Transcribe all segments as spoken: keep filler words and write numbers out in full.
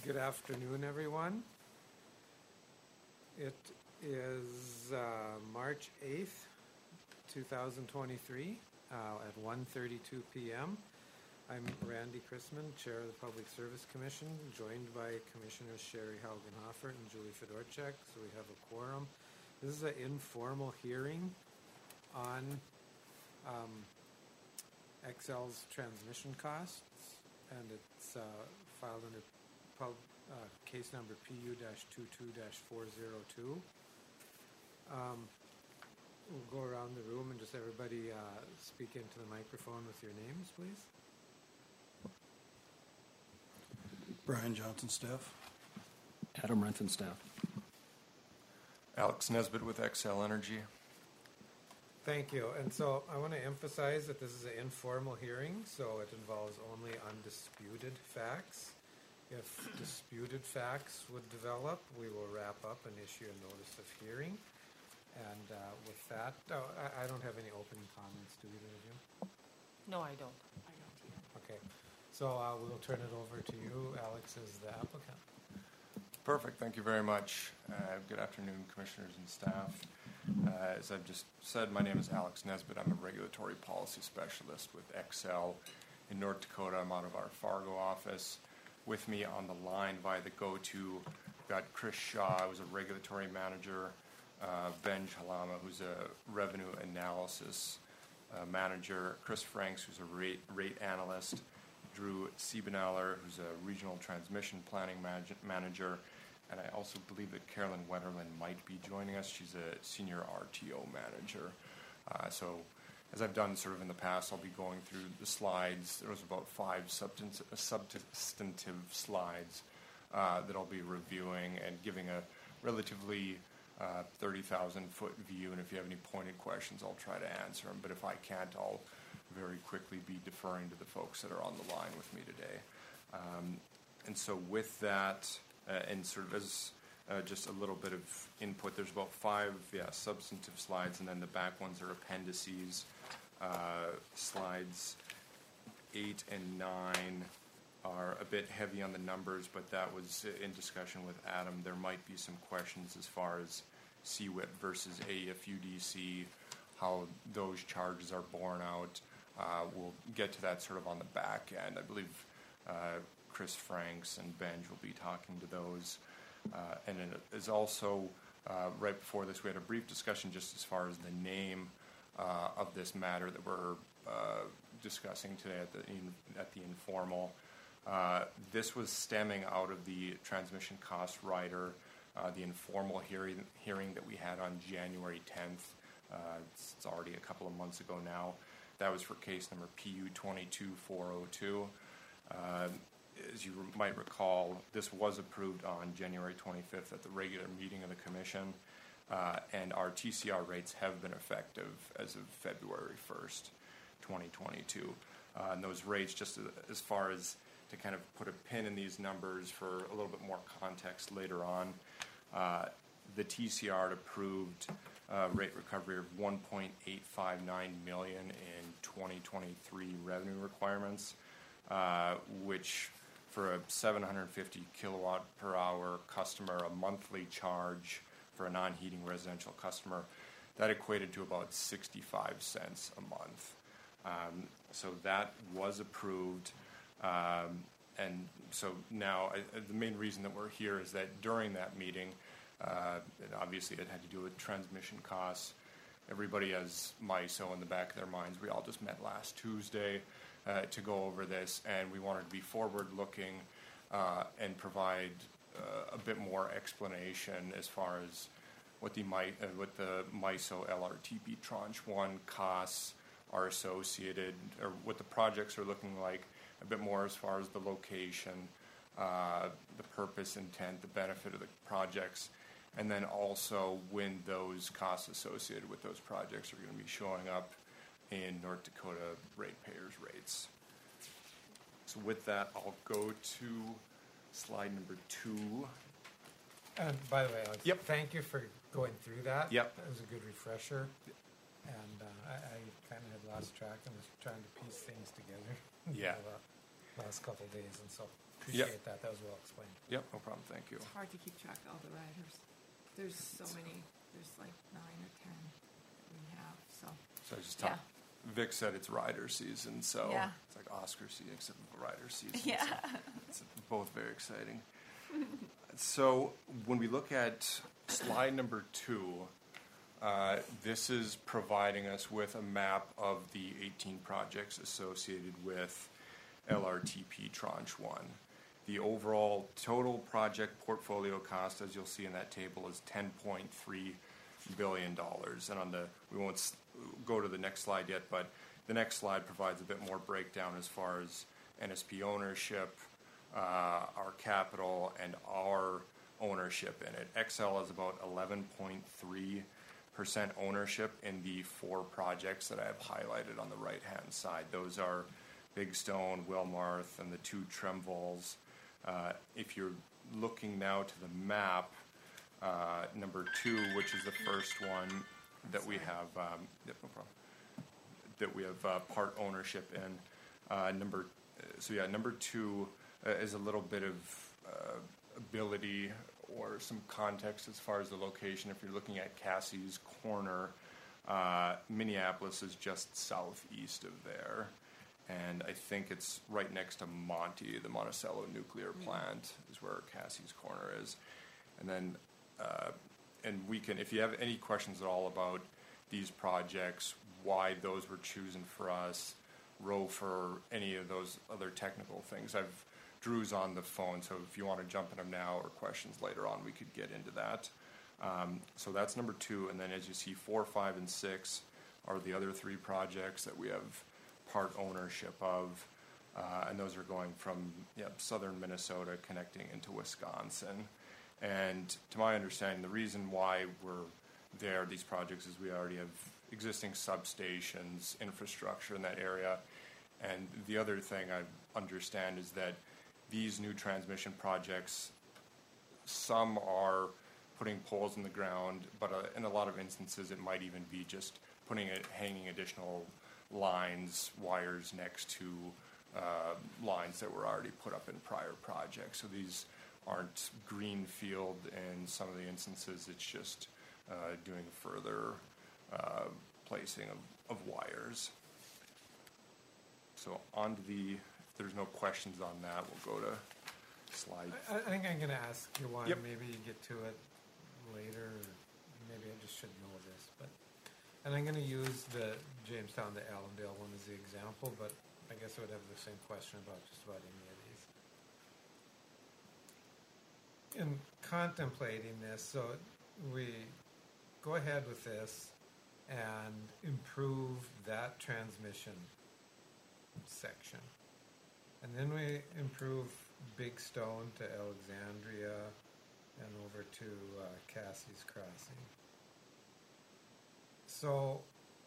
Good afternoon, everyone. It is uh, March eighth, two thousand twenty-three uh, at one thirty-two p m I'm Randy Chrisman, Chair of the Public Service Commission, joined by Commissioners Sherry Haugen-Hoffert and Julie Fedorchak, so we have a quorum. This is an informal hearing on um, Xcel's transmission costs, and it's uh, filed under pub, uh, case number P U twenty-two dash four oh two. Um, we'll go around the room and just everybody uh, speak into the microphone with your names, please. Brian Johnson, staff. Adam Renton, staff. Alex Nesbitt with Xcel Energy. Thank you. And so I want to emphasize that this is an informal hearing, so it involves only undisputed facts. If disputed facts would develop, we will wrap up and issue a notice of hearing. And uh, with that, oh, I, I don't have any opening comments, do either of you? No, I don't. I don't either. Okay. So uh, we'll turn it over to you, Alex, as the applicant. Perfect. Thank you very much. Uh, good afternoon, commissioners and staff. Uh, as I've just said, my name is Alex Nesbitt. I'm a regulatory policy specialist with Xcel in North Dakota. I'm out of our Fargo office. With me on the line via the go-to, we've got Chris Shaw, who's a regulatory manager, uh, Ben Chalama, who's a revenue analysis uh, manager, Chris Franks, who's a rate, rate analyst, Drew Siebeneller, who's a regional transmission planning manage- manager, and I also believe that Carolyn Wetterland might be joining us. She's a senior R T O manager. Uh, so as I've done sort of in the past, I'll be going through the slides. There was about five substantive, substantive slides uh, that I'll be reviewing and giving a relatively uh, thirty thousand foot view, and if you have any pointed questions, I'll try to answer them. But if I can't, I'll very quickly be deferring to the folks that are on the line with me today. Um, and so with that, uh, and sort of as uh, just a little bit of input, there's about five yeah, substantive slides, and then the back ones are appendices. Uh, slides eight and nine are a bit heavy on the numbers, but that was in discussion with Adam. There might be some questions as far as C W I P versus A F U D C, how those charges are borne out. Uh, we'll get to that sort of on the back end. I believe uh, Chris Franks and Benj will be talking to those. Uh, and it is also, uh, right before this, we had a brief discussion just as far as the name uh, of this matter that we're uh, discussing today at the, in, at the informal. Uh, this was stemming out of the transmission cost rider, uh, the informal hearing, hearing that we had on January tenth. Uh, it's, it's already a couple of months ago now. That was for case number P U twenty-two four oh two. Uh, as you re- might recall, this was approved on January twenty-fifth at the regular meeting of the Commission, uh, and our T C R rates have been effective as of February first, twenty twenty-two. Uh, and those rates, just as, as far as to kind of put a pin in these numbers for a little bit more context later on, uh, the T C R approved Uh, rate recovery of one point eight five nine million dollars in twenty twenty-three revenue requirements, uh, which for a seven hundred fifty kilowatt per hour customer, a monthly charge for a non-heating residential customer, that equated to about sixty-five cents a month. Um, so that was approved. Um, and so now I, the main reason that we're here is that during that meeting, Uh, and obviously it had to do with transmission costs. Everybody has M I S O in the back of their minds. We all just met last Tuesday uh, to go over this, and we wanted to be forward-looking uh, and provide uh, a bit more explanation as far as what the, Mi- uh, what the M I S O L R T P Tranche one costs are associated, or what the projects are looking like, a bit more as far as the location, uh, the purpose, intent, the benefit of the projects, and then also when those costs associated with those projects are going to be showing up in North Dakota ratepayers' rates. So with that, I'll go to slide number two. And by the way, Alex, Yep. thank you for going through that. Yep. That was a good refresher. And uh, I, I kind of had lost track and was trying to piece things together. Yeah. for the last couple of days, and so Appreciate that, that was well explained. Yep, no problem, thank you. It's hard to keep track of all the riders. There's so many, there's like nine or ten that we have, so. So I just Yeah. talked, Vic said it's rider season, so Yeah. it's like Oscar season except for rider season. Yeah. So it's both very exciting. So when we look at slide number two, uh, this is providing us with a map of the eighteen projects associated with L R T P Tranche one. The overall total project portfolio cost, as you'll see in that table, is ten point three billion dollars. And on the, we won't s- go to the next slide yet, but the next slide provides a bit more breakdown as far as N S P ownership, uh, our capital, and our ownership in it. X L is about eleven point three percent ownership in the four projects that I have highlighted on the right-hand side. Those are Big Stone, Wilmarth, and the two Tremvalls. Uh, if you're looking now to the map, uh, number two, which is the first one that we have, um, yep, no problem, that we have uh, part ownership in. Uh, number, so yeah, number two uh, is a little bit of uh, ability or some context as far as the location. If you're looking at Cassie's Corner, uh, Minneapolis is just southeast of there. And I think it's right next to Monty, the Monticello nuclear plant is where Cassie's Corner is. And then, uh, and we can, if you have any questions at all about these projects, why those were chosen for us, row for any of those other technical things, I've, Drew's on the phone, so if you want to jump in them now or questions later on, we could get into that. Um, so that's number two, and then as you see, four, five, and six are the other three projects that we have part ownership of, uh, and those are going from yep, southern Minnesota connecting into Wisconsin. And to my understanding, the reason why we're there, these projects, is we already have existing substations, infrastructure in that area. And the other thing I understand is that these new transmission projects, some are putting poles in the ground, but uh, in a lot of instances it might even be just putting it, hanging additional lines, wires next to uh, lines that were already put up in prior projects. So these aren't greenfield in some of the instances, it's just uh, doing further uh, placing of, of wires. So on to the, if there's no questions on that, we'll go to slide. I, I think I'm gonna ask you one, Yep. maybe you get to it later, or maybe I just should know this, but, and I'm gonna use the Jamestown to Allendale one as the example, but I guess I would have the same question about just about any of these. In contemplating this, so we go ahead with this and improve that transmission section. And then we improve Big Stone to Alexandria and over to uh, Cassie's Crossing. So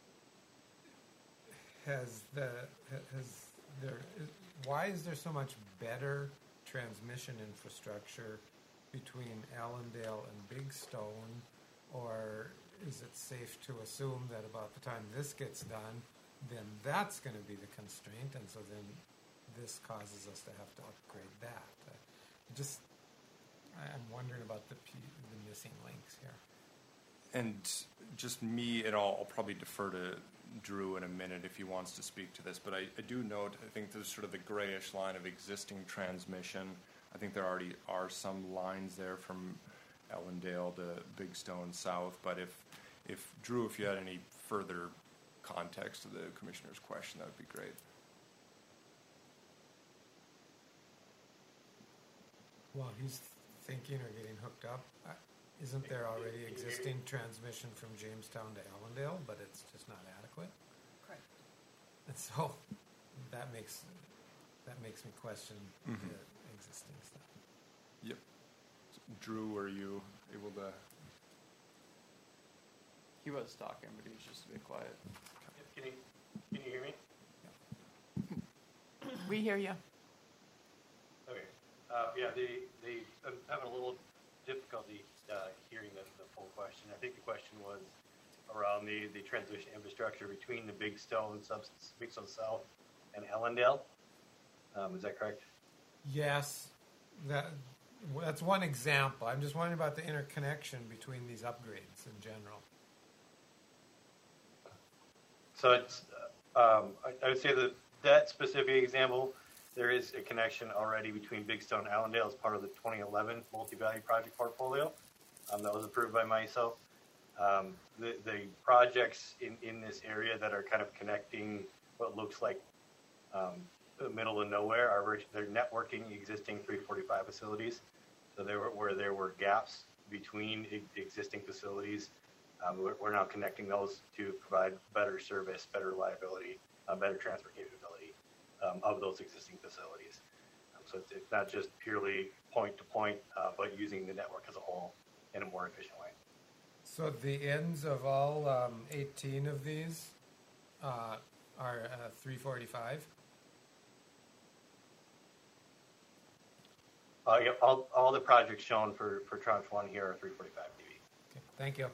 has the has there is, why is there so much better transmission infrastructure between Allendale and Big Stone, or is it safe to assume that about the time this gets done, then that's going to be the constraint, and so then this causes us to have to upgrade that? Uh, just, I'm wondering about the P, the missing links here. And just me, and I'll, I'll probably defer to Drew in a minute if he wants to speak to this, but I, I do note, I think there's sort of the grayish line of existing transmission. I think there already are some lines there from Ellendale to Big Stone South, but if, if Drew, if you had any further context to the Commissioner's question, that would be great. While he's thinking or getting hooked up, uh, isn't there already existing transmission from Jamestown to Allendale, but it's just not adequate? Correct. And so that makes that makes me question Mhm. the existing stuff. Yep. So, Drew, are you able to? He was talking, but he was just a bit quiet. Can you, can you hear me? We hear you. Okay. Uh, yeah, the, the, I'm having a little difficulty uh, hearing the, the full question. I think the question was around the, the transmission infrastructure between the Big Stone, subs, Big Stone South and Ellendale. Um, is that correct? Yes, that, that's one example. I'm just wondering about the interconnection between these upgrades in general. So it's, uh, um, I, I would say that that specific example, there is a connection already between Big Stone and Allendale as part of the twenty eleven multi-value project portfolio um, that was approved by myself. Um, the, the projects in, in this area that are kind of connecting what looks like um, the middle of nowhere are they're networking existing three forty-five facilities. So there were where there were gaps between e- existing facilities. Um, we're, we're now connecting those to provide better service, better reliability, uh, better transport capability um, of those existing facilities. Um, so it's, it's not just purely point to point, uh, but using the network as a whole in a more efficient way. So the ends of all um, eighteen of these uh, are uh, three forty-five? Uh, yeah, all, all the projects shown for, for tranche one here are three forty-five D B. Okay, thank you.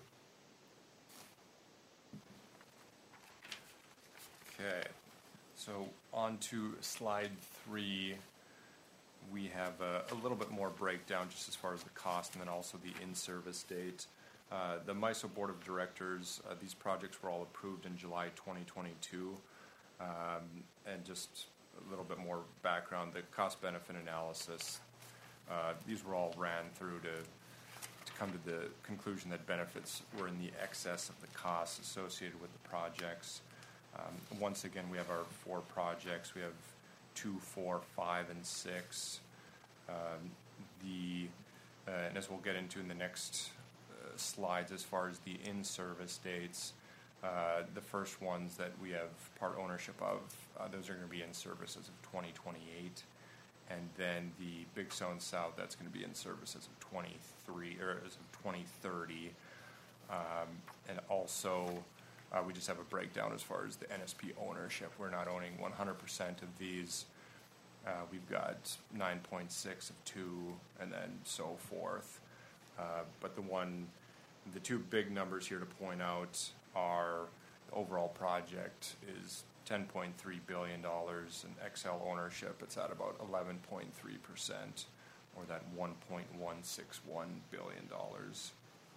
Okay, so on to slide three. We have a, a little bit more breakdown just as far as the cost and then also the in-service date. Uh, the MISO Board of Directors, uh, these projects were all approved in July twenty twenty-two. Um, and just a little bit more background, the cost-benefit analysis, uh, these were all ran through to, to come to the conclusion that benefits were in the excess of the costs associated with the projects. Um, once again, we have our four projects. We have two, four, five, and six. Um, the uh, and as we'll get into in the next uh, slides, as far as the in-service dates, uh, the first ones that we have part ownership of, uh, those are going to be in service as of twenty twenty-eight, and then the Big Stone South, that's going to be in service as of twenty-three or as of twenty thirty, um, and also. Uh, we just have a breakdown as far as the N S P ownership. We're not owning one hundred percent of these. Uh, we've got nine point six of two, and then so forth. Uh, but the one, the two big numbers here to point out are the overall project is ten point three billion dollars, and X L ownership, it's at about eleven point three percent, or that one point one six one billion dollars.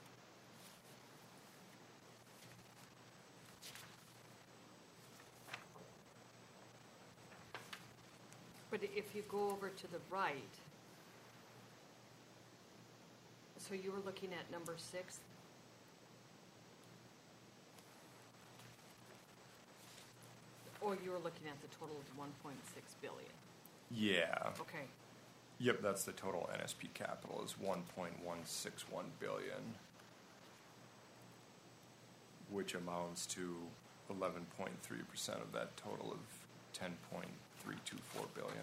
But if you go over to the right, so you were looking at number six? Or you were looking at the total of one point six billion? Yeah. Okay. Yep, that's the total N S P capital is one point one six one billion, which amounts to eleven point three percent of that total of ten point three two four billion.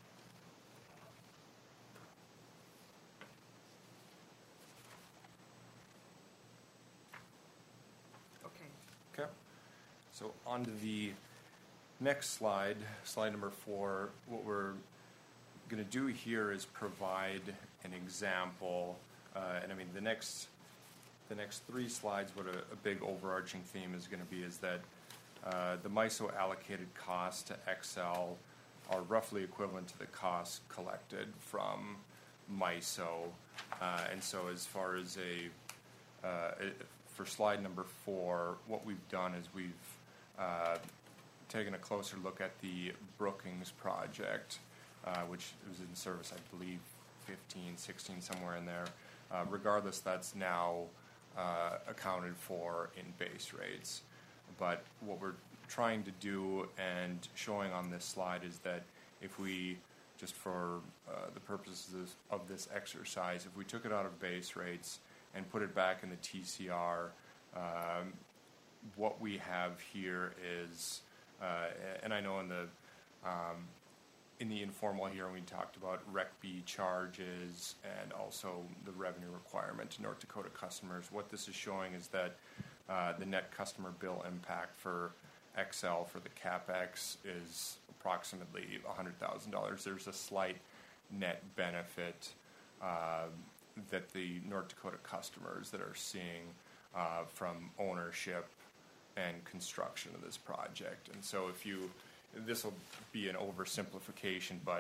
Okay. Okay. So on to the next slide, slide number four. What we're going to do here is provide an example, uh, and I mean the next the next three slides. What a, a big overarching theme is going to be is that uh, the MISO allocated costs to X L are roughly equivalent to the costs collected from MISO, uh, and so as far as a uh, for slide number four, what we've done is we've uh, taken a closer look at the Brookings project, uh, which was in service, I believe, fifteen, sixteen, somewhere in there. Uh, regardless, that's now uh, accounted for in base rates. But what we're trying to do and showing on this slide is that if we, just for uh, the purposes of this exercise, if we took it out of base rates and put it back in the T C R, um, what we have here is, uh, and I know in the um, in the informal here we talked about Rec B charges and also the revenue requirement to North Dakota customers. What this is showing is that uh, the net customer bill impact for X L for the CapEx is approximately one hundred thousand dollars. There's a slight net benefit uh, that the North Dakota customers that are seeing uh, from ownership and construction of this project. And so if you, this will be an oversimplification, but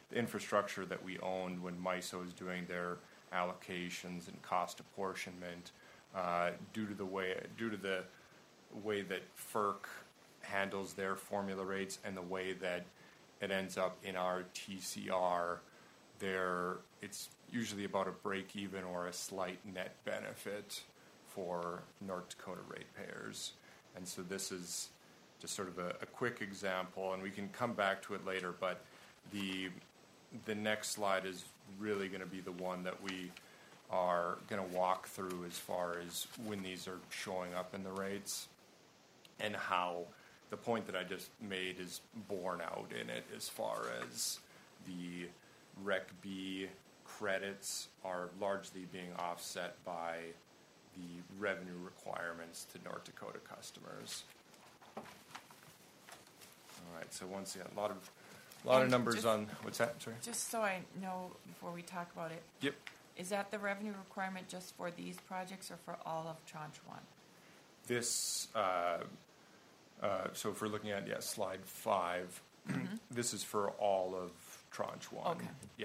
the infrastructure that we owned when MISO is doing their allocations and cost apportionment, uh, due to the way due to the way that F E R C handles their formula rates and the way that it ends up in our T C R, there it's usually about a break even or a slight net benefit for North Dakota ratepayers. And so this is just sort of a, a quick example, and we can come back to it later, but the the next slide is really going to be the one that we are going to walk through as far as when these are showing up in the rates and how the point that I just made is borne out in it as far as the Rec B credits are largely being offset by the revenue requirements to North Dakota customers. All right, so once again, a lot of a lot of And numbers just- on what's that? Sorry. Just so I know before we talk about it, Yep. is that the revenue requirement just for these projects or for all of tranche one? This, uh, uh, so if we're looking at, yeah, slide five, this is for all of tranche one. Okay. Yeah.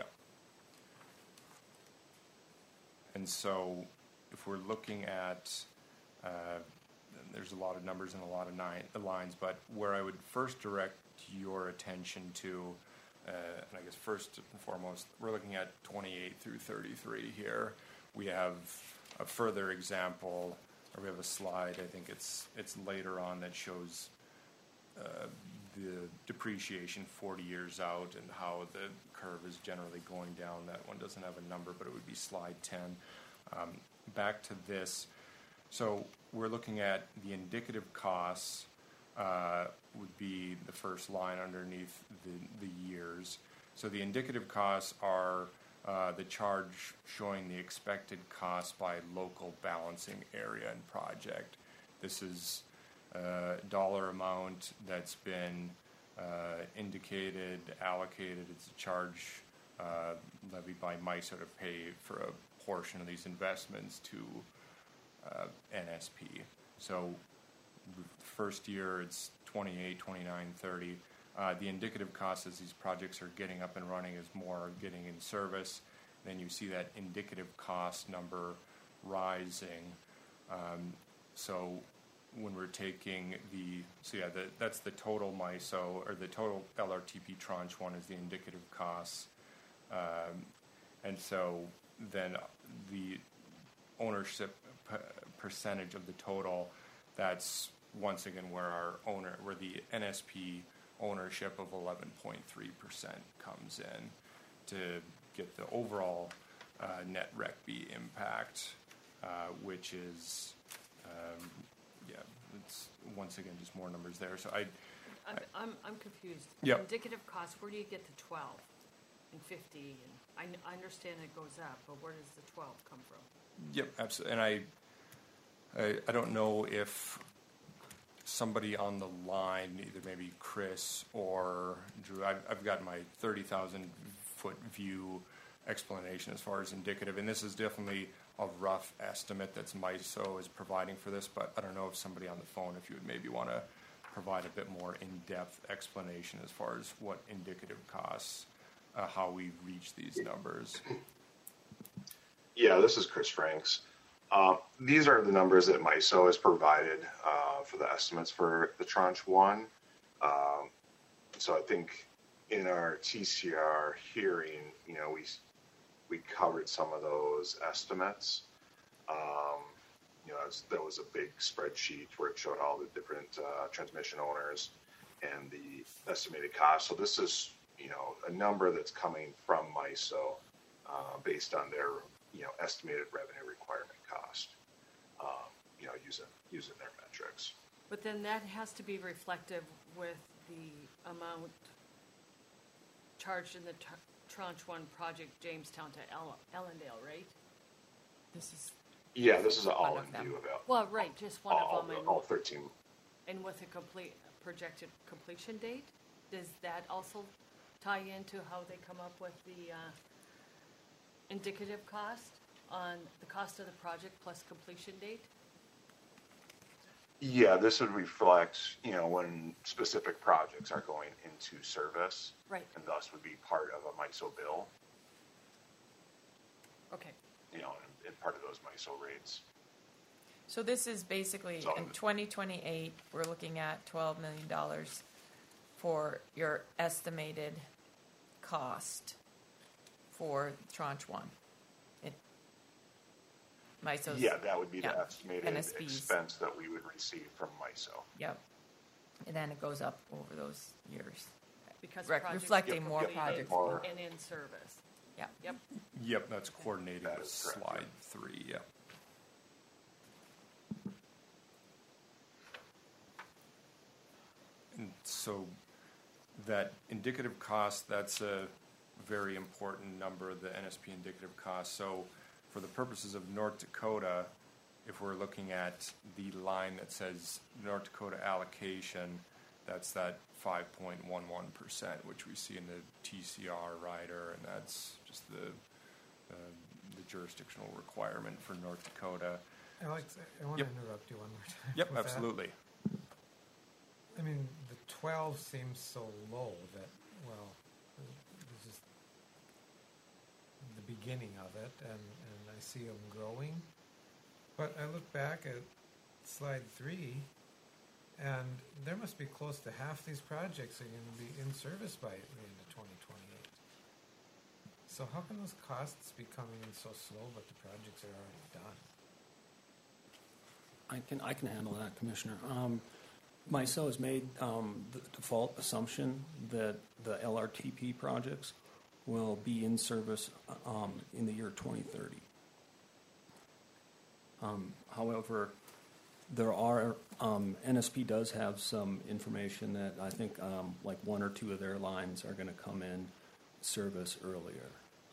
And so if we're looking at, uh, there's a lot of numbers and a lot of nine, lines, but where I would first direct your attention to, uh, and I guess first and foremost, we're looking at twenty-eight through thirty-three here. We have a further example, or we have a slide, I think it's it's later on, that shows uh, the depreciation forty years out and how the curve is generally going down. That one doesn't have a number, but it would be slide ten. Um, back to this. So we're looking at the indicative costs, uh, would be the first line underneath the, the years. So the indicative costs are uh, the charge showing the expected cost by local balancing area and project. This is a dollar amount that's been uh, indicated, allocated. It's a charge uh, levied by MISO to pay for a portion of these investments to uh, N S P. So the first year it's twenty-eight, twenty-nine, thirty. Uh, the indicative cost as these projects are getting up and running is more are getting in service. Then you see that indicative cost number rising. Um, so when we're taking the, so yeah, the, that's the total MISO, or the total L R T P tranche one is the indicative costs. Um, and so then the ownership p- percentage of the total, that's once again where our owner, where the N S P ownership of eleven point three percent comes in to get the overall uh, net Rec B impact, uh, which is, um, yeah, it's once again just more numbers there. So I, I'm, I'm, I'm confused. Yep. Indicative cost, where do you get the twelve and fifty? And I, n- I understand it goes up, but where does the twelve come from? Yep, absolutely. And I, I, I don't know if somebody on the line, either maybe Chris or Drew, I've, I've got my thirty thousand foot view explanation as far as indicative, and this is definitely a rough estimate that's MISO is providing for this, but I don't know if somebody on the phone, if you would maybe want to provide a bit more in-depth explanation as far as what indicative costs, uh, how we reach these numbers. Yeah, this is Chris Franks. Uh, these are the numbers that MISO has provided uh, for the estimates for the tranche one. Um, so I think in our T C R hearing, you know, we we covered some of those estimates. Um, you know, was, there was a big spreadsheet where it showed all the different uh, transmission owners and the estimated cost. So this is, you know, a number that's coming from MISO uh, based on their, you know, estimated revenue requirement cost, um, you know, using using their metrics. But then that has to be reflective with the amount charged in the tr- tranche one project Jamestown to El- Ellendale, right? This is, Yeah, this is an One all of in them. view of it. Well, right, just one all, of them, and, all thirteen. and with a complete projected completion date. Does that also tie into how they come up with the uh, indicative cost on the cost of the project plus completion date? Yeah, this would reflect, you know, when specific projects are going into service. Right. And thus would be part of a MISO bill, Okay. you know, and, and part of those MISO rates. So this is basically, So- in twenty twenty-eight, we're looking at twelve million dollars for your estimated cost for tranche one. It, MISO's. Yeah, that would be the yeah, estimated N S Bs. expense that we would receive from MISO. Yep. And then it goes up over those years. Because Rec- projects reflecting are more completed projects. More. And in service. Yep. Yep. Yep, that's coordinated That with is correct, slide three, yep. And so that indicative cost, that's a very important number, the N S P indicative cost. So for the purposes of North Dakota, if we're looking at the line that says North Dakota allocation, that's that five point one one percent, which we see in the T C R rider, and that's just the, uh, the jurisdictional requirement for North Dakota. Alex, I want to Yep. interrupt you one more time. Yep, with that. absolutely. I mean, the twelve seems so low that, well, this is the beginning of it, and, and I see them growing. But I look back at slide three, and there must be close to half these projects are going to be in service by the end of twenty twenty-eight. So how can those costs be coming in so slow, but the projects are already done? I can, I can handle that, Commissioner. Um, MISO has made um, the default assumption that the L R T P projects will be in service um, in the year twenty thirty. Um, however, there are, um, N S P does have some information that I think um, like one or two of their lines are going to come in service earlier.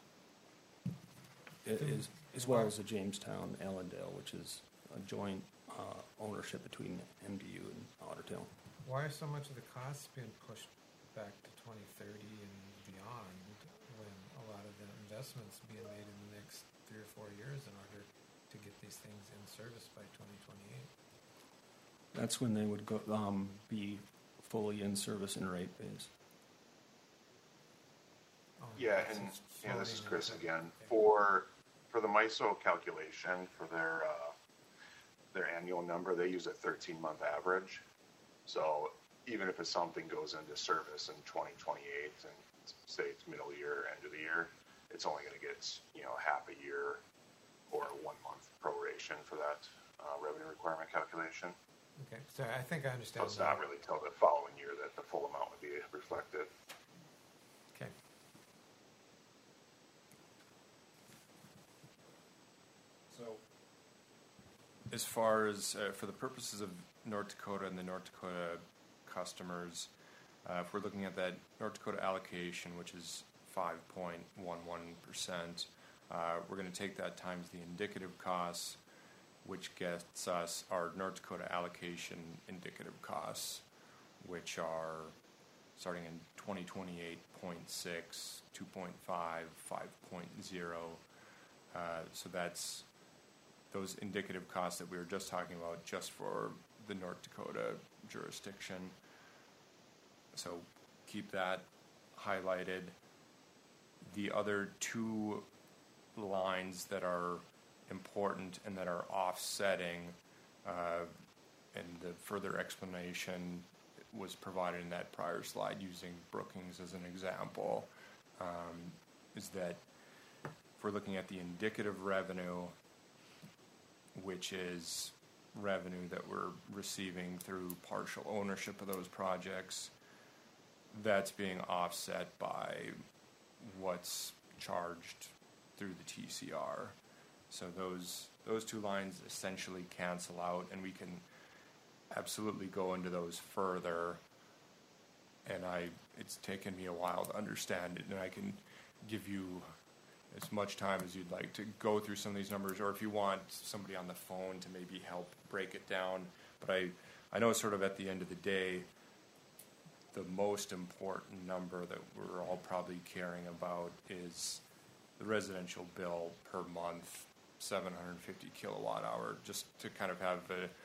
It is, as well as the Jamestown Allendale, which is a joint uh, ownership between M D U and Ottertail. Why are so much of the costs being pushed back to twenty thirty and beyond when a lot of the investments being made in the next three or four years in order to get these things in service by twenty twenty-eight? That's when they would go, um, be fully in service and rate base. Oh, Yeah, it's and, just yeah, this is floating Chris into- again. okay. For, for the MISO calculation, for their, uh, their annual number, they use a thirteen-month average. So even if it's something goes into service in twenty twenty-eight, and say it's middle year, end of the year, it's only gonna get, you know, half a year or one month proration for that, uh, revenue requirement calculation. Okay, so I think I So understand. it's now. not really till the following year that the full amount would be reflected. Okay. So, as far as, uh, for the purposes of North Dakota and the North Dakota customers, uh, if we're looking at that North Dakota allocation, which is five point one one percent, uh, we're going to take that times the indicative costs, which gets us our North Dakota allocation indicative costs, which are starting in twenty twenty-eight, zero point six, two point five, five point zero. Uh, so that's those indicative costs that we were just talking about just for the North Dakota jurisdiction. So keep that highlighted. The other two lines that are important and that are offsetting, uh, and the further explanation was provided in that prior slide using Brookings as an example, um, is that if we're looking at the indicative revenue, which is revenue that we're receiving through partial ownership of those projects, that's being offset by what's charged through the T C R. So those those two lines essentially cancel out, and we can absolutely go into those further. And I, it's taken me a while to understand it, and I can give you as much time as you'd like to go through some of these numbers, or if you want somebody on the phone to maybe help break it down. But I, I know sort of at the end of the day, the most important number that we're all probably caring about is the residential bill per month, seven hundred fifty kilowatt hour, just to kind of have a,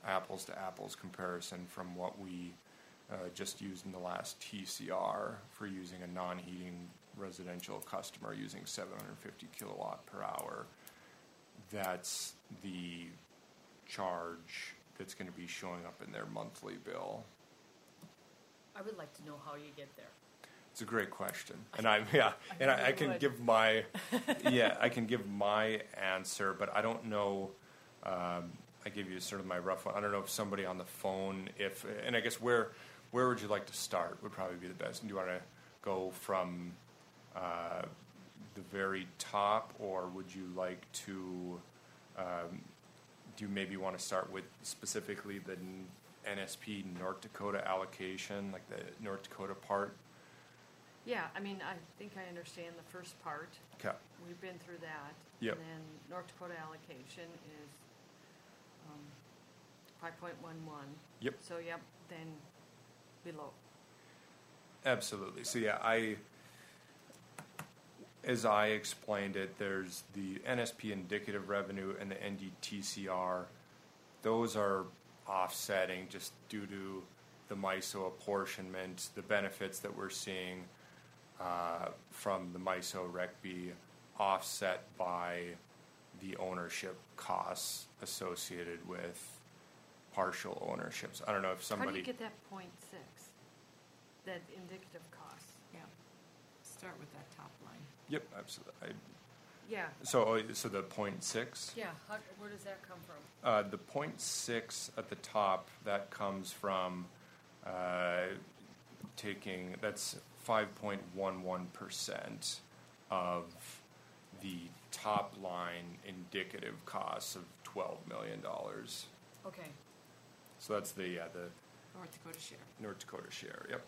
apples to apples comparison from what we uh, just used in the last T C R for using a non-heating residential customer using seven hundred fifty kilowatt per hour. That's the charge that's going to be showing up in their monthly bill. I would like to know how you get there. It's a great question, and I'm yeah, and I, I can would. give my yeah, I can give my answer, but I don't know. Um, I give you sort of my rough one. I don't know if somebody on the phone, if and I guess where where would you like to start would probably be the best. Do you want to go from uh, the very top, or would you like to? Um, do you maybe want to start with specifically the N S P North Dakota allocation, like the North Dakota part? Yeah, I mean, I think I understand the first part. Okay. We've been through that. Yep. And then North Dakota allocation is um, five point one one. Yep. So, yep, then below. Absolutely. So yeah, I, as I explained it, there's the N S P indicative revenue and the N D T C R. Those are offsetting just due to the MISO apportionment, the benefits that we're seeing uh, from the MISO R E C B offset by the ownership costs associated with partial ownerships. I don't know if somebody... How do you get that point six? That indicative cost? Yeah. Start with that top line. Yep, absolutely. I, Yeah, so, oh, so the point six? yeah, how, where does that come from? Uh, the point six at the top, that comes from uh, taking, that's five point one one percent of the top line indicative costs of twelve million dollars. Okay, So that's the, yeah, the North Dakota share. North Dakota share, yep.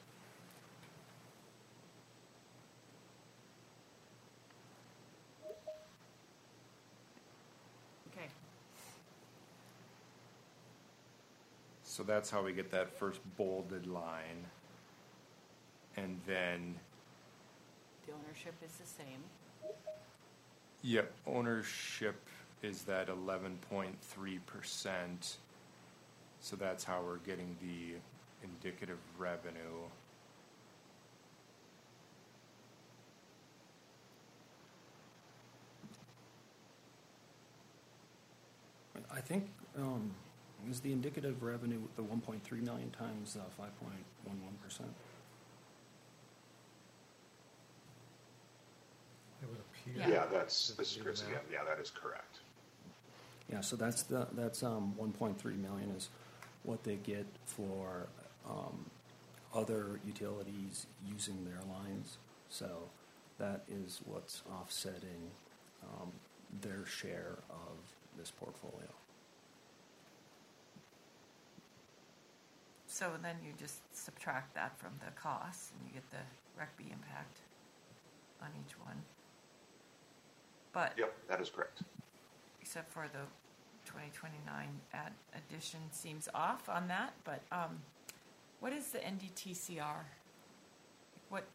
okay. So that's how we get that first bolded line. And then, The ownership is the same. yep, ownership is that eleven point three percent. So that's how we're getting the indicative revenue. I think, um, is the indicative revenue the one point three million times uh, five point one one percent? It would appear. Yeah. Yeah, that's, Does it this is do Chris the again. math? Yeah, that is correct. Yeah, so that's the, that's, um, one point three million is what they get for, um, other utilities using their lines. So that is what's offsetting, um, their share of this portfolio. So then you just subtract that from the costs and you get the R E C B impact on each one. But Yep, that is correct. except for the twenty twenty-nine add addition seems off on that, but um, what is the N D T C R? What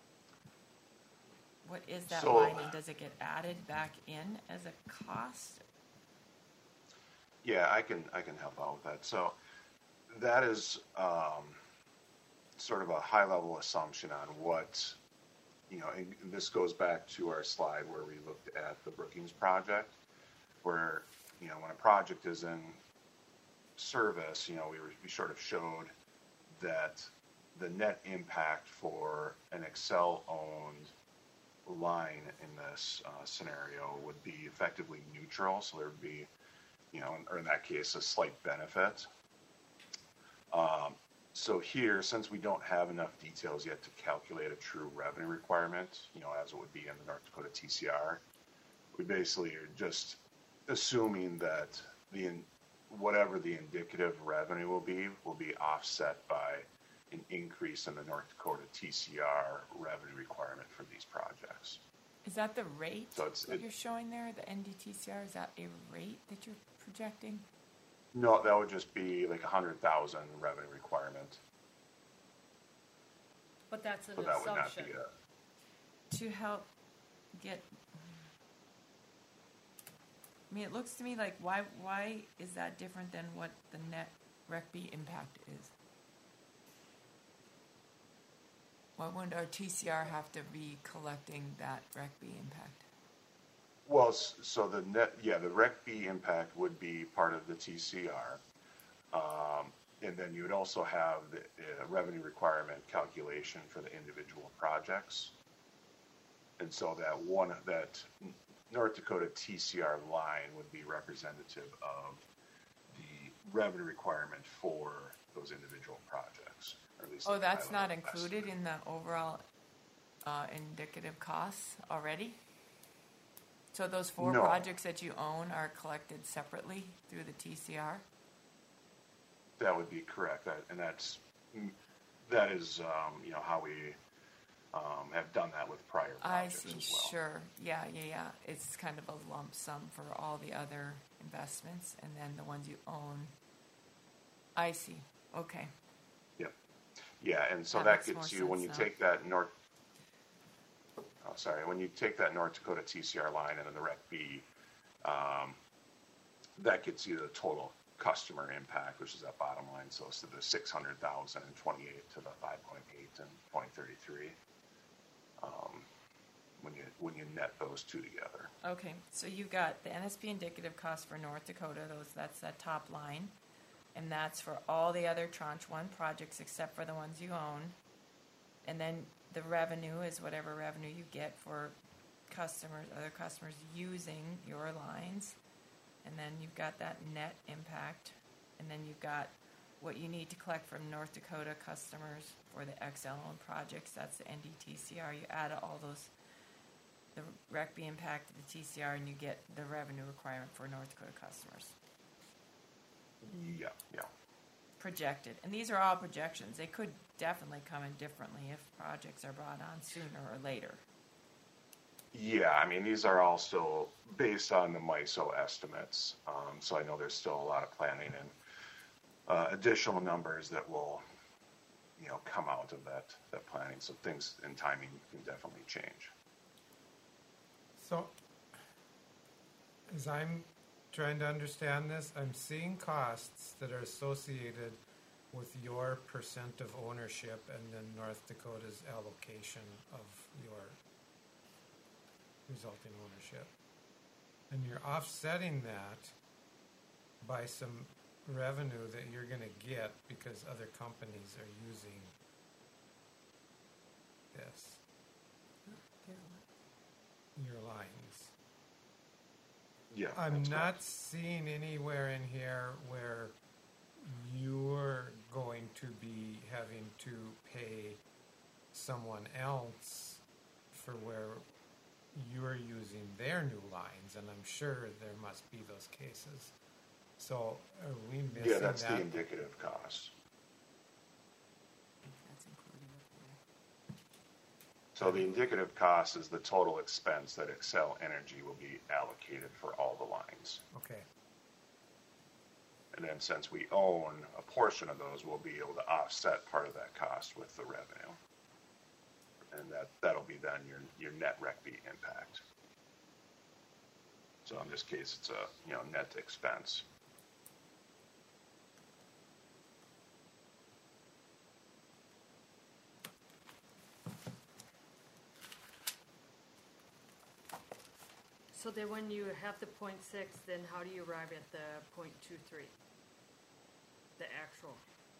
what is that So- line, and does it get added back in as a cost? Yeah, I can, I can help out with that. So that is um, sort of a high-level assumption on what, you know, and this goes back to our slide where we looked at the Brookings project, where, you know, when a project is in service, you know, we, were, we sort of showed that the net impact for an Xcel-owned line in this uh, scenario would be effectively neutral, so there would be, you know, or in that case, a slight benefit. Um, so here, since we don't have enough details yet to calculate a true revenue requirement, you know, as it would be in the North Dakota T C R, we basically are just assuming that the whatever the indicative revenue will be will be offset by an increase in the North Dakota T C R revenue requirement for these projects. Is that the rate So it's- that it- you're showing there, the N D T C R? Is that a rate that you're projecting? No, that would just be like a hundred thousand revenue requirement. But that's an So that would not assumption. be a, To help get, I mean, it looks to me like why why is that different than what the net Rec B impact is? Why wouldn't our T C R have to be collecting that Rec B impact? Well, s- so the net, yeah, the Rec B impact would be part of the T C R. Um, and then you would also have the uh, revenue requirement calculation for the individual projects. And so that one, that North Dakota T C R line would be representative of the revenue requirement for those individual projects, or at least. Oh, the that's not high-level included estimate. in the overall uh, indicative costs already? So those four No. projects that you own are collected separately through the T C R? That would be correct, that, and that's, mm, that is, um, you know, how we, um, have done that with prior I projects see, as well. sure. Yeah, yeah, yeah. It's kind of a lump sum for all the other investments and then the ones you own. I see. Okay. Yep. Yeah, and so That that makes more gets you, when you sense now. take that North, oh, sorry, when you take that North Dakota T C R line and then the Rec B, um, that gets you the total customer impact, which is that bottom line. So it's to the six hundred thousand and twenty-eight to the five point eight and point thirty-three. Um, when you, when you net those two together. Okay, so you've got the N S P indicative cost for North Dakota, those, that's that top line. And that's for all the other tranche one projects except for the ones you own. And then the revenue is whatever revenue you get for customers, other customers using your lines. And then you've got that net impact. And then you've got what you need to collect from North Dakota customers for the X L owned projects. That's the N D T C R. You add all those, the Rec B impact to the T C R, and you get the revenue requirement for North Dakota customers. Yeah, yeah. Projected. And these are all projections. They could definitely come in differently if projects are brought on sooner or later. Yeah, I mean, these are all still based on the MISO estimates. Um, so I know there's still a lot of planning and uh, additional numbers that will, you know, come out of that, that planning. So things and timing can definitely change. So, as I'm trying to understand this, I'm seeing costs that are associated with your percent of ownership and then North Dakota's allocation of your resulting ownership. And you're offsetting that by some revenue that you're going to get because other companies are using this, your lines. Yeah. I'm that's not correct. seeing anywhere in here where you're going to be having to pay someone else for where you're using their new lines, and I'm sure there must be those cases. So are we missing Yeah, that's that? the indicative cost. That's included up there. So the indicative cost is the total expense that Xcel Energy will be allocated for all the lines. Okay, And then since we own a portion of those, we'll be able to offset part of that cost with the revenue. And that, that'll be then your, your net Rec B impact. So in this case, it's a, you know, net expense. So then when you have the point six, then how do you arrive at the point two three? The actual?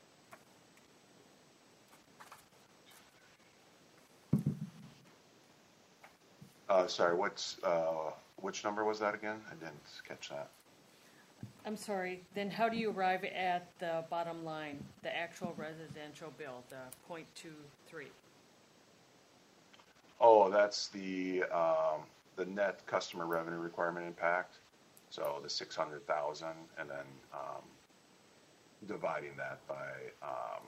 Uh, sorry, what's, uh, which number was that again? I didn't catch that. I'm sorry, then how do you arrive at the bottom line, the actual residential bill, the point two three? Oh, that's the, um, the net customer revenue requirement impact. So the six hundred thousand and then, um, dividing that by, um,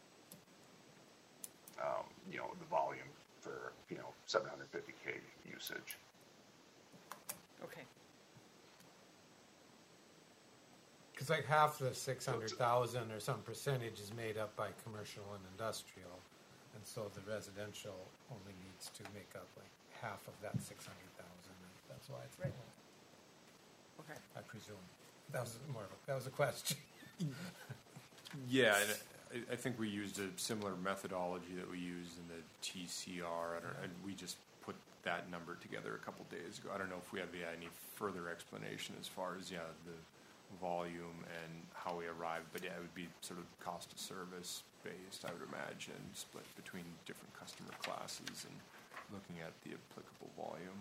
um, you know, the volume for, you know, seven hundred fifty K usage. Okay. because like half the six hundred thousand or some percentage is made up by commercial and industrial, and so the residential only needs to make up like half of that six hundred thousand, and that's why it's Right. low. Okay. I presume. That was more of a, that was a question. Yeah, and I, I think we used a similar methodology that we used in the T C R, I don't, and we just put that number together a couple days ago. I don't know if we have yeah, any further explanation as far as yeah the volume and how we arrived, but yeah, it would be sort of cost of service based, I would imagine, split between different customer classes and looking at the applicable volume.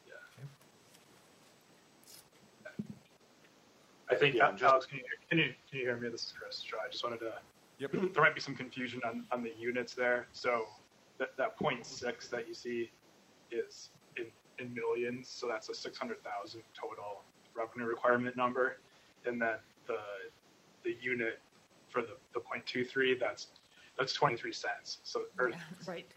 I think, Yeah, uh, just- Alex, can you, can you can you hear me? This is Chris. So I just wanted to. Yep. There might be some confusion on, on the units there. So that that point six that you see is in in millions. So that's a six hundred thousand total revenue requirement number, and then the the unit for the the point two three that's that's twenty three cents. So or, Yeah. Right.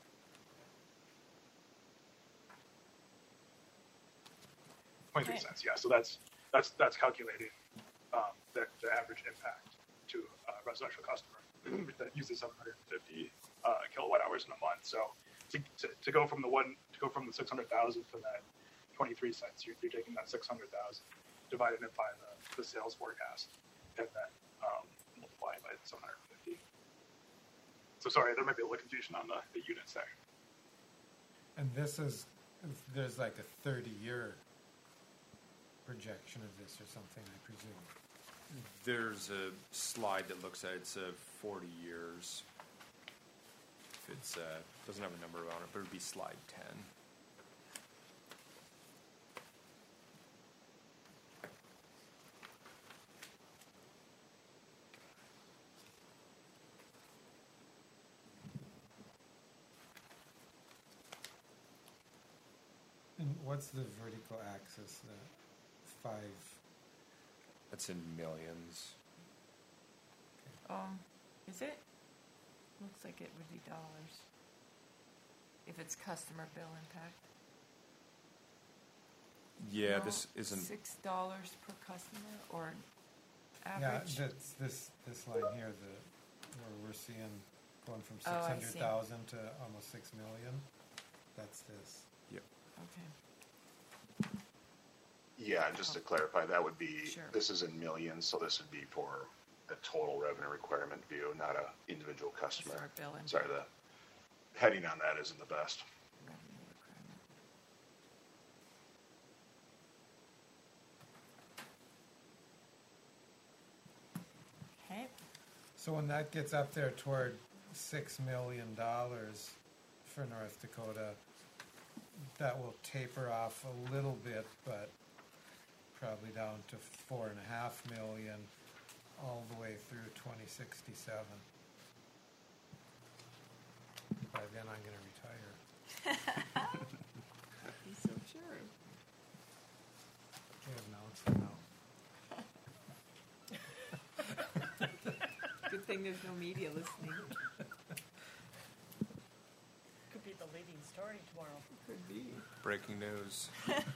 twenty three Okay. cents. Yeah. So that's that's that's calculating um, the, the average impact to a residential customer that uses seven hundred fifty uh, kilowatt hours in a month. So to, to, to go from the one to go from the six hundred thousand to that twenty-three cents, you're, you're taking that six hundred thousand, dividing it by the, the sales forecast, and then um, multiplying by seven hundred fifty. So sorry, there might be a little confusion on the, the units there. And this is, there's like a thirty-year projection of this or something, I presume. There's a slide that looks at it's uh, forty years. If it's uh, doesn't have a number on it, but it would be slide ten. And what's the vertical axis, the five? That's in millions. Um, is it? Looks like it would be dollars. If it's customer bill impact. Yeah, No, this isn't. Six dollars per customer or Yeah, average? that's this, this line here, the, where we're seeing going from Oh, six I hundred see. thousand to almost six million. That's this. Okay. Yeah, just to clarify, that would be, Sure. this is in millions, so this would be for a total revenue requirement view, not a individual customer. Customer bill impact. Sorry, the heading on that isn't the best. Revenue requirement. Okay. So when that gets up there toward six million dollars for North Dakota, that will taper off a little bit, but probably down to four and a half million all the way through twenty sixty-seven. By then I'm gonna retire. He's so sure. Okay, announce it now. Good thing there's no media listening. Could be the leading story tomorrow. Could be. Breaking news.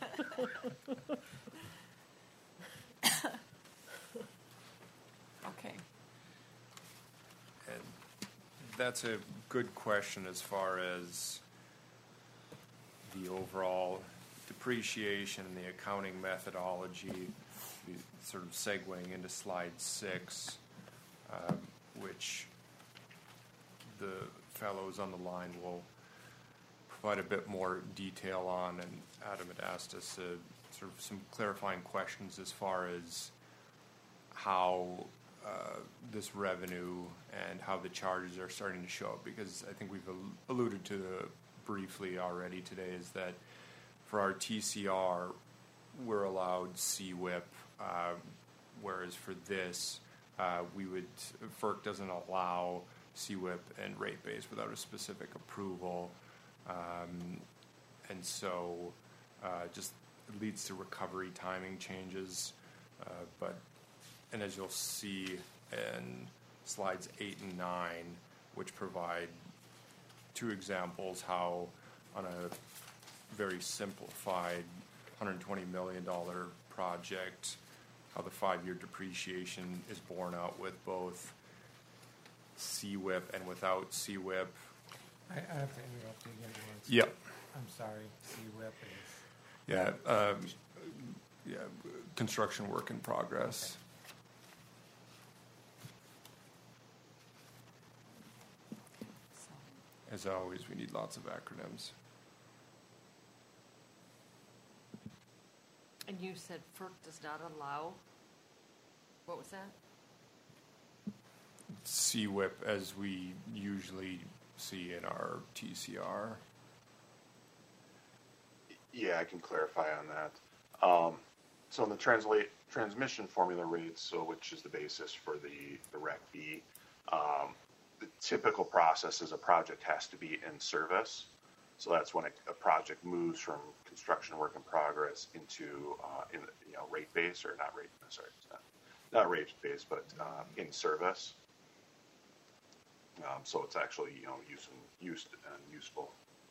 Okay. And that's a good question as far as the overall depreciation and the accounting methodology, the sort of segueing into slide six, um, which the fellows on the line will provide a bit more detail on. And Adam had asked us uh, sort of some clarifying questions as far as how uh, this revenue and how the charges are starting to show up, because I think we've al- alluded to the, briefly already today, is that for our T C R, we're allowed C W I P, uh, whereas for this, uh, we would, FERC doesn't allow C W I P and rate base without a specific approval. Um, and so uh, just leads to recovery timing changes. Uh, but and as you'll see in slides eight and nine, which provide two examples how on a very simplified one hundred twenty million dollars project, how the five-year depreciation is borne out with both C W I P and without C W I P. I, I have to interrupt you again once. Yep. I'm sorry, C W I P is. Yeah, um, yeah, construction work in progress. As always, we need lots of acronyms. And you said FERC does not allow, what was that? C W I P as we usually see in our T C R. Yeah, I can clarify on that. Um, so in the translate transmission formula rates, so which is the basis for the the R E C B, um, the typical process is a project has to be in service. So that's when a, a project moves from construction work in progress into uh, in you know rate base or not rate sorry not, not rate base but uh, in service. Um, so it's actually you know use and used and useful.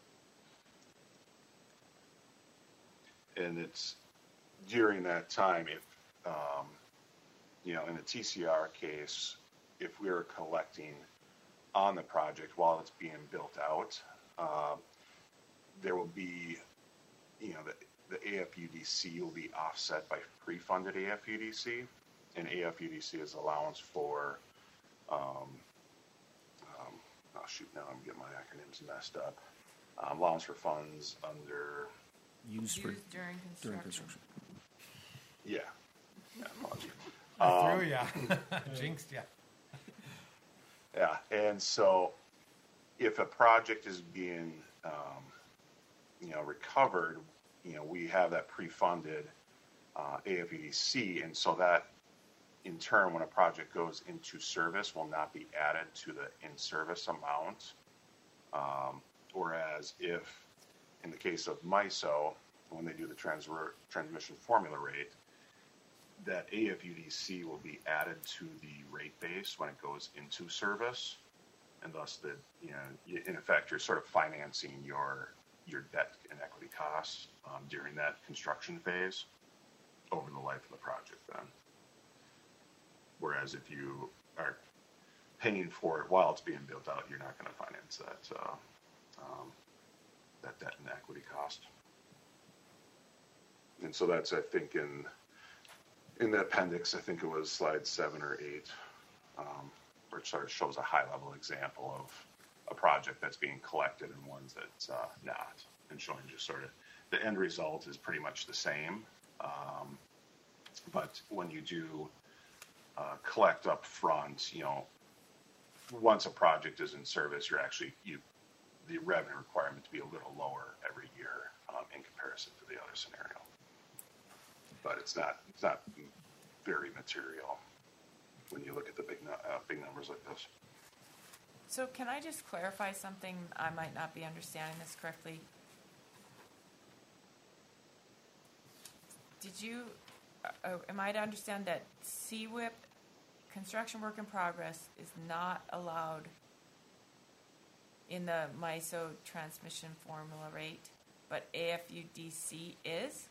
And it's during that time, if, um, you know, in the T C R case, if we were collecting on the project while it's being built out, uh, there will be, you know, the, the A F U D C will be offset by pre-funded A F U D C, and A F U D C is allowance for, um, um, oh shoot, now I'm getting my acronyms messed up, um, allowance for funds under... Used for Used during during construction. construction. Yeah. Yeah, apologies. I Um, threw ya. Jinxed ya. Yeah, and so if a project is being, um, you know, recovered, you know, we have that pre-funded uh, A F U D C, and so that, in turn, when a project goes into service, will not be added to the in-service amount. Um, whereas if, in the case of MISO, when they do the transfer, transmission formula rate, that A F U D C will be added to the rate base when it goes into service, and thus the you know you- in effect you're sort of financing your your debt and equity costs um, during that construction phase over the life of the project. Then, whereas if you are paying for it while it's being built out, you're not going to finance that uh, um, that debt and equity cost. And so that's I think in. In the appendix, I think it was slide seven or eight, um, where it sort of shows a high-level example of a project that's being collected and ones that's uh, not, and showing just sort of the end result is pretty much the same. Um, but when you do uh, collect up front, you know, once a project is in service, you're actually you the revenue requirement to be a little lower every year um, in comparison to the other scenario. But it's not it's not very material when you look at the big nu- uh, big numbers like this. So can I just clarify something? I might not be understanding this correctly. Did you, uh, am I to understand that C W I P, construction work in progress, is not allowed in the MISO transmission formula rate, but A F U D C is?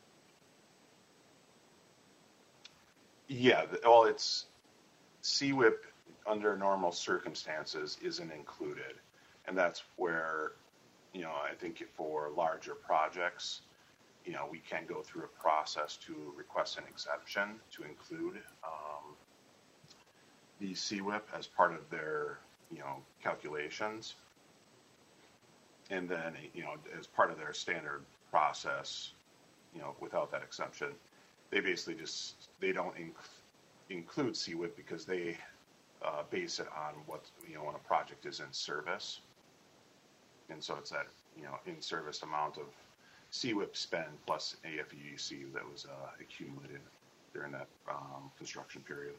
Yeah, the, well, it's C W I P under normal circumstances isn't included, and that's where, you know, I think for larger projects, you know, we can go through a process to request an exemption to include um, the C W I P as part of their, you know, calculations, and then, you know, as part of their standard process, you know, without that exemption, they basically just, they don't inc- include C W I P because they uh, base it on what, you know, when a project is in service. And so it's that, you know, in-service amount of C W I P spend plus A F U D C that was uh, accumulated during that um, construction period.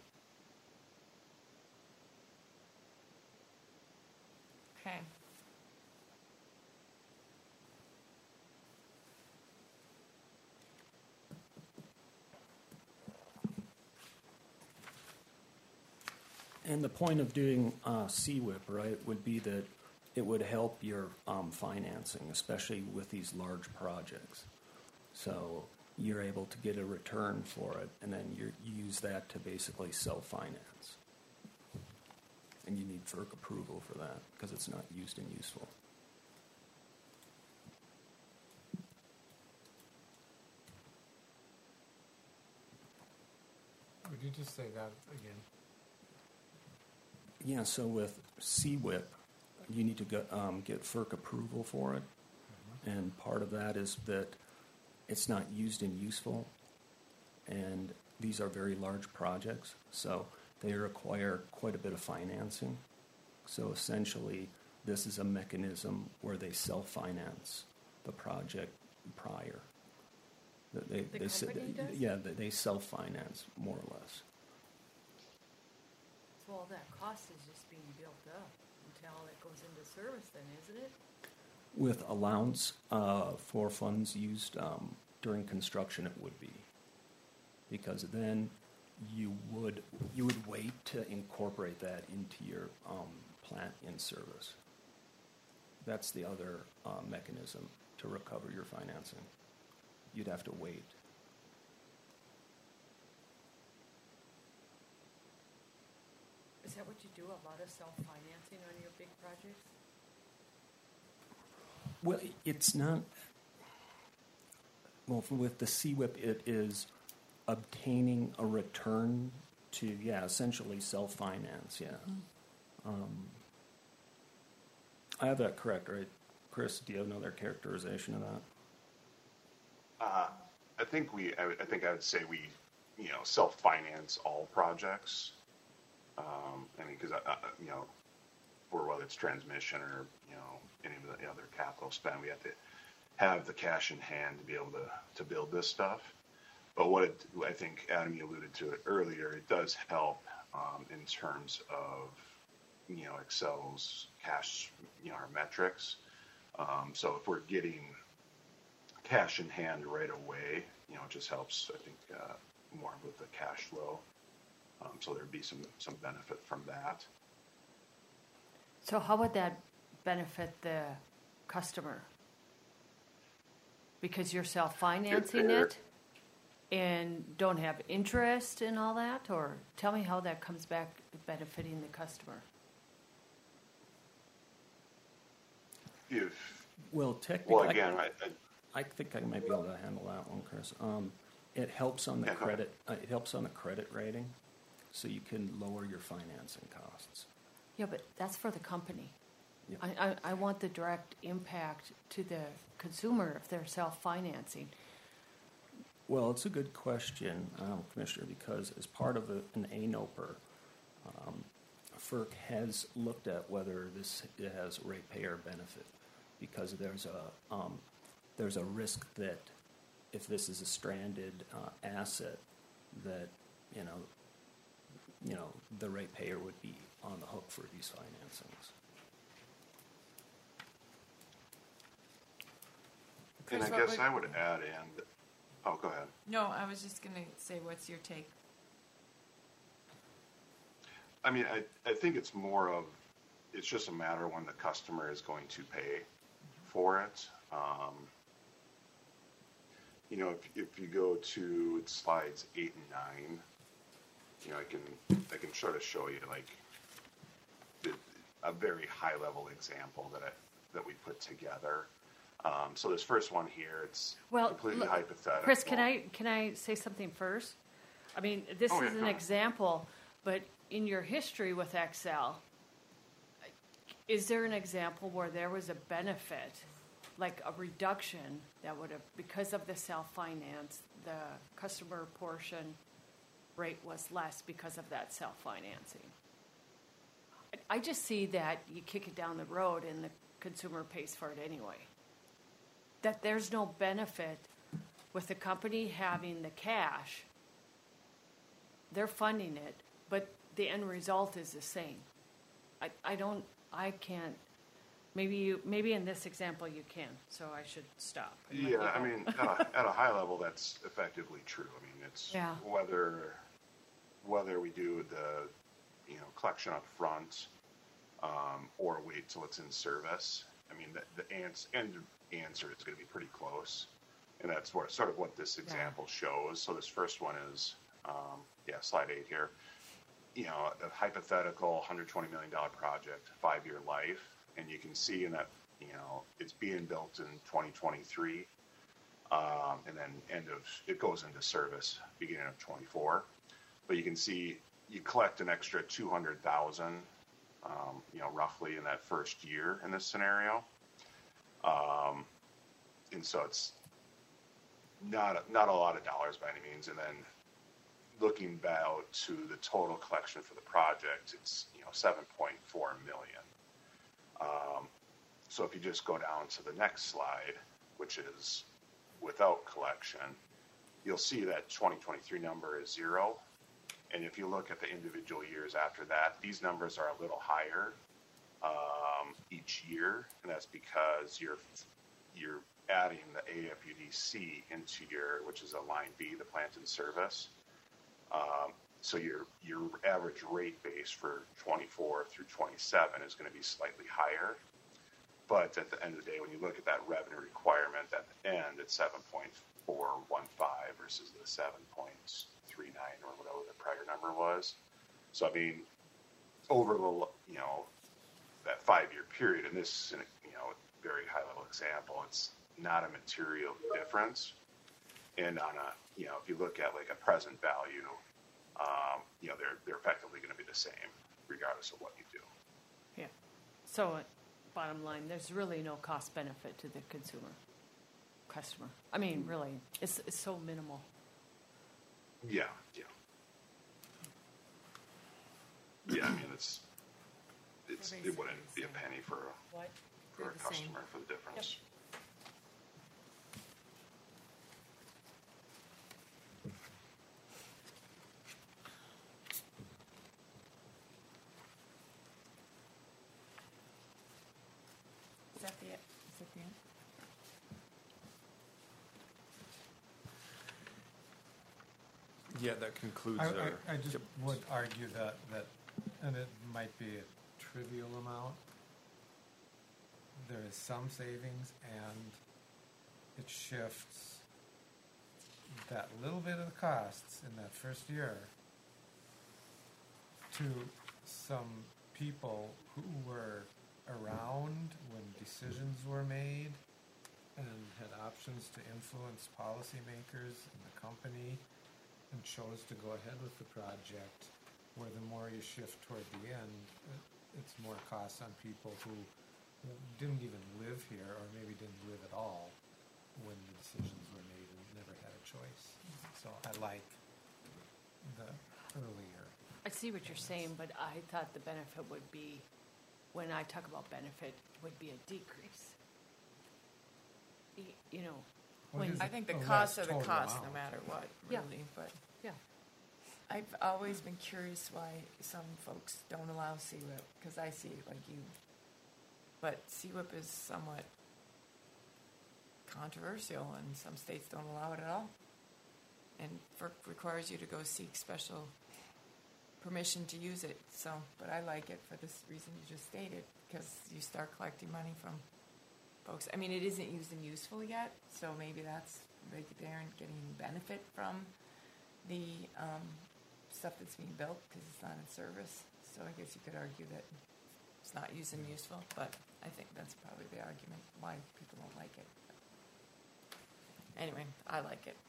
Okay. And the point of doing uh, C W I P, right, would be that it would help your um, financing, especially with these large projects. So you're able to get a return for it, and then you use that to basically self-finance. And you need FERC approval for that because it's not used and useful. Could you just say that again? Yeah, so with C W I P, you need to get, um, get FERC approval for it. And part of that is that it's not used and useful. And these are very large projects, so they require quite a bit of financing. So essentially, this is a mechanism where they self-finance the project prior. That They, The they, s- company does? Yeah, they, they self-finance, more or less. So all that cost is just being built up until it goes into service then, isn't it? With allowance uh, for funds used um, during construction, it would be. Because then you would, you would wait to incorporate that into your um, plant in service. That's the other uh, mechanism to recover your financing. You'd have to wait. Is that what you do, a lot of self-financing on your big projects? Well, it's not, well, with the C W I P, it is obtaining a return to, yeah, essentially self-finance, yeah. Um, I have that correct, right? Chris, do you have another characterization of that? Uh, I think we, I, would- I think I would say we, you know, self-finance all projects. Um, I mean, because, uh, you know, for whether it's transmission or, you know, any of the other capital spend, we have to have the cash in hand to be able to, to build this stuff. But what it, I think, Adam, you alluded to it earlier, it does help um, in terms of, you know, Excel's cash, you know, our metrics. Um, so if we're getting cash in hand right away, you know, it just helps, I think, uh, more with the cash flow. Um, so there'd be some, some benefit from that. So how would that benefit the customer? Because you're self-financing it and don't have interest in all that? Or tell me how that comes back benefiting the customer. If, Well, technically, well, again, I, I, I think I might be able to handle that one, Chris. Um, it helps on the Yeah, go ahead. credit, uh, it helps on the credit rating, so you can lower your financing costs. Yeah, but that's for the company. Yeah. I, I, I want the direct impact to the consumer if they're self-financing. Well, it's a good question, um, Commissioner, because as part of a, an A N O P E R, um, FERC has looked at whether this has ratepayer benefit, because there's a um, there's a risk that if this is a stranded uh, asset, that you know you know the ratepayer would be on the hook for these financings. and I Chris, what guess would- I would add in, oh, go ahead. No, I was just gonna say, what's your take? I mean, I, I think it's more of, it's just a matter when the customer is going to pay for it. Um, you know, if, if you go to slides eight and nine, you know, I can, I can sort of show you like the, a very high level example that I, that we put together. Um, so this first one here, it's Well, completely look, hypothetical. Chris, can I, can I say something first? I mean, this Oh, yeah, is an go on. example, but in your history with Excel, is there an example where there was a benefit, like a reduction that would have, because of the self-finance, the customer portion rate was less because of that self-financing? I- I just see that you kick it down the road and the consumer pays for it anyway. That there's no benefit with the company having the cash. They're funding it, but the end result is the same. I, I don't, I can't, maybe you, maybe in this example you can, so I should stop. and let you Yeah, I go. mean, at a, at a high level, that's effectively true. I mean, it's Yeah. whether whether we do the you know collection up front um, or wait till it's in service. I mean, the, the ans- end answer is going to be pretty close, and that's what sort of what this example shows. So this first one is, um, yeah, slide eight here. You know, a hypothetical one hundred twenty million dollars project, five-year life, and you can see in that, you know, it's being built in twenty twenty-three, um, and then end of, it goes into service beginning of twenty-four. but you can see you collect an extra two hundred thousand, um, you know, roughly in that first year in this scenario. Um, and so it's not, a, not a lot of dollars by any means. And then looking back to the total collection for the project, it's, you know, seven point four million. Um, so if you just go down to the next slide, which is without collection, you'll see that twenty twenty-three number is zero. And if you look at the individual years after that, these numbers are a little higher um, each year, and that's because you're you're adding the A F U D C into your, which is a line B, the plant in service. Um, so your your average rate base for twenty-four through twenty-seven is going to be slightly higher. But at the end of the day, when you look at that revenue requirement at the end, it's seven point four one five versus the seven point three nine or whatever the prior number was. So I mean, over the, you know, that five-year period, in this, you know, very high-level example, it's not a material difference. And on a, you know, if you look at like a present value, um, you know, they're they're effectively going to be the same regardless of what you do. Yeah. So, uh, bottom line, there's really no cost benefit to the consumer, customer. I mean, really, it's it's so minimal. Yeah, yeah. Yeah, I mean, it's, it's, it wouldn't be a penny for a, What? for a They're the same. customer for the difference. Is that the, is that the end? Yeah, that concludes I, our. I, I just Yep. would argue that, that, and it might be a trivial amount, there is some savings and it shifts that little bit of the costs in that first year to some people who were around when decisions were made and had options to influence policymakers in the company and chose to go ahead with the project, where the more you shift toward the end, it- it's more costs on people who didn't even live here or maybe didn't live at all when the decisions were made and never had a choice. So I like the earlier. I see what you're saying, but I thought the benefit would be, when I talk about benefit, would be a decrease. Y- You know, What when, is I it? think the Oh, costs that's are the total costs, no amount. matter what, Yeah. really, but yeah, I've always been curious why some folks don't allow C W I P, because I see it like you. But C W I P is somewhat controversial, and some states don't allow it at all. And F E R C requires you to go seek special permission to use it, so, but I like it for this reason you just stated, because you start collecting money from folks. I mean, it isn't used and useful yet, so maybe that's right there and getting benefit from the um, stuff that's being built because it's not in service. So I guess you could argue that it's not used and useful, but I think that's probably the argument why people don't like it. But anyway, I like it.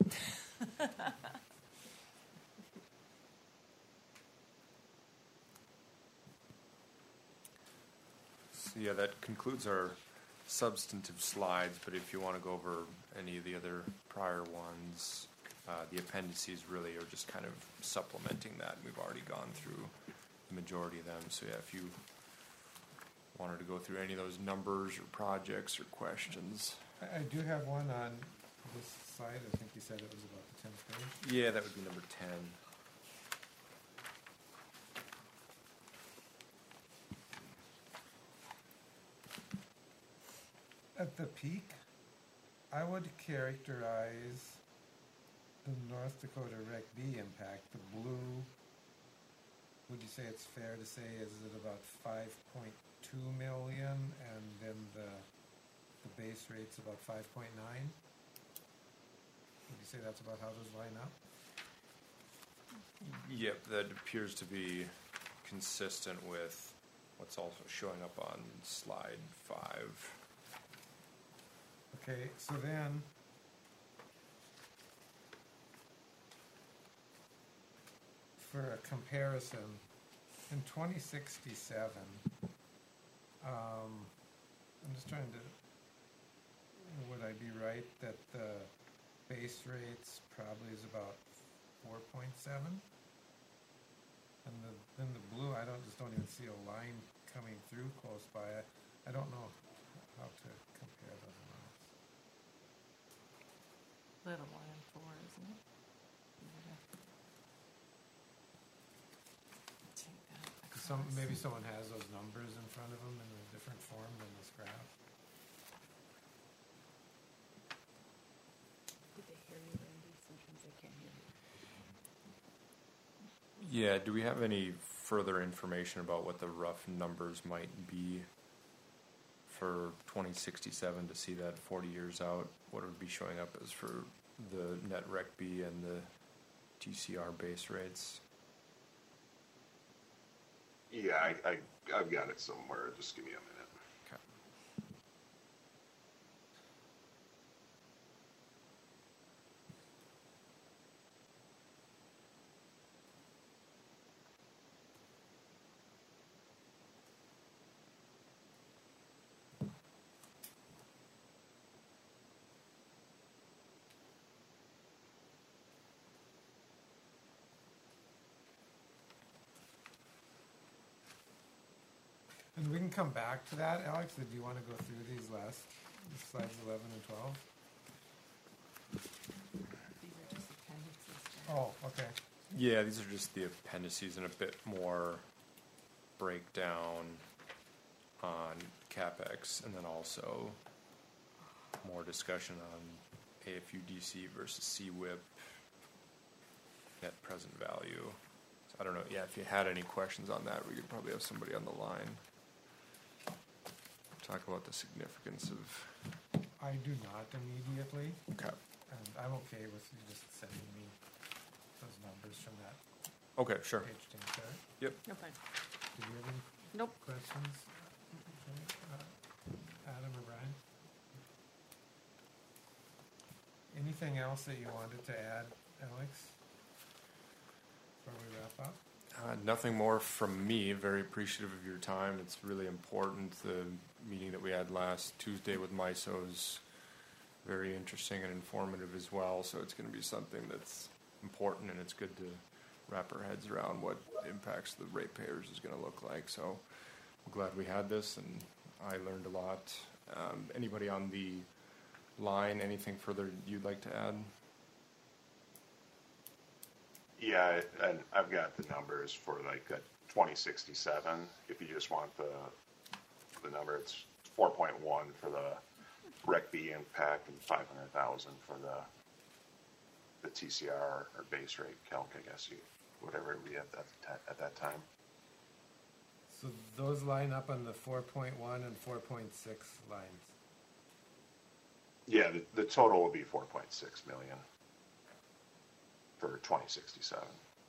So yeah, that concludes our substantive slides, but if you want to go over any of the other prior ones, uh, the appendices really are just kind of supplementing that. We've already gone through the majority of them. So yeah, if you wanted to go through any of those numbers or projects or questions. I, I do have one on this side. I think you said it was about the tenth page. Yeah, that would be number ten. At the peak, I would characterize the North Dakota Rec B impact, the blue, would you say it's fair to say, is it about five point two million, and then the, the base rate's about five point nine? Would you say that's about how those line up? Yep, that appears to be consistent with what's also showing up on slide five. Okay, so then, for a comparison, in twenty sixty-seven, um, I'm just trying to, would I be right that the base rates probably is about four point seven? And the, then the blue, I don't, just don't even see a line coming through close by. I, I don't know how to compare those amounts. Little one and four, isn't it? Take that Some, across. maybe someone has those numbers in front of them in a different form than this graph. Did they hear you, Randy? Sometimes they can't hear you. Yeah, do we have any further information about what the rough numbers might be for twenty sixty-seven to see that forty years out? What would be showing up as for the net rec B and the T C R base rates? Yeah, I, I, I've got it somewhere. Just give me a minute. Okay. And we can come back to that, Alex, or do you want to go through these last, slides eleven and twelve? These are just appendixes. Oh, okay. Yeah, these are just the appendices and a bit more breakdown on CapEx, and then also more discussion on A F U D C versus C W I P, net present value. So I don't know, yeah, if you had any questions on that, we could probably have somebody on the line. Talk about the significance of, I do not immediately, okay, and I'm okay with you just sending me those numbers from that okay, sure, page ten chart. yep. No, fine. Did you have any Nope. questions? Uh, Adam or Brian? Anything else that you wanted to add, Alex? Before we wrap up? Uh, nothing more from me. Very appreciative of your time. It's really important. The meeting that we had last Tuesday with MISO is very interesting and informative as well. So it's going to be something that's important, and it's good to wrap our heads around what impacts the ratepayers is going to look like. So I'm glad we had this, and I learned a lot. Um, anybody on the line, anything further you'd like to add? Yeah, and I've got the numbers for like uh, twenty sixty-seven. If you just want the the number, it's four point one for the Rec B impact and five hundred thousand for the the T C R or base rate calc, I guess you whatever we had at the ta- at that time. So those line up on the four point one and four point six lines. Yeah, the, the total will be four point six million for twenty sixty-seven.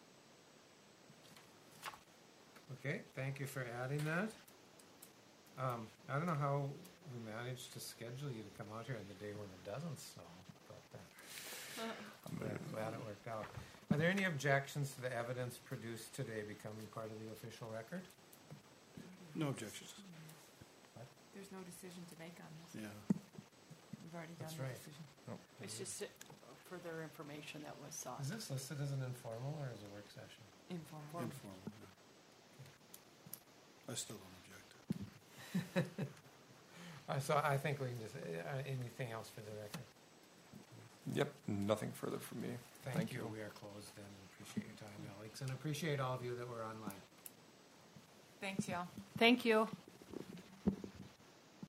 Okay, thank you for adding that. Um, I don't know how we managed to schedule you to come out here on the day when it doesn't snow, but uh, I'm glad it worked out. Are there any objections to the evidence produced today becoming part of the official record? No objections. There's no decision to make on this. Yeah. We've already done That's the right. decision. It's just uh, further information that was sought. Is this listed as an informal or as a work session? Informal. Informal. yeah. I still don't object. Uh, so I think we can just, uh, anything else for the record? Yep, nothing further from me. Thank, Thank you. you. We are closed then. Appreciate your time, Alex, and appreciate all of you that were online. Thanks, y'all. Thank you.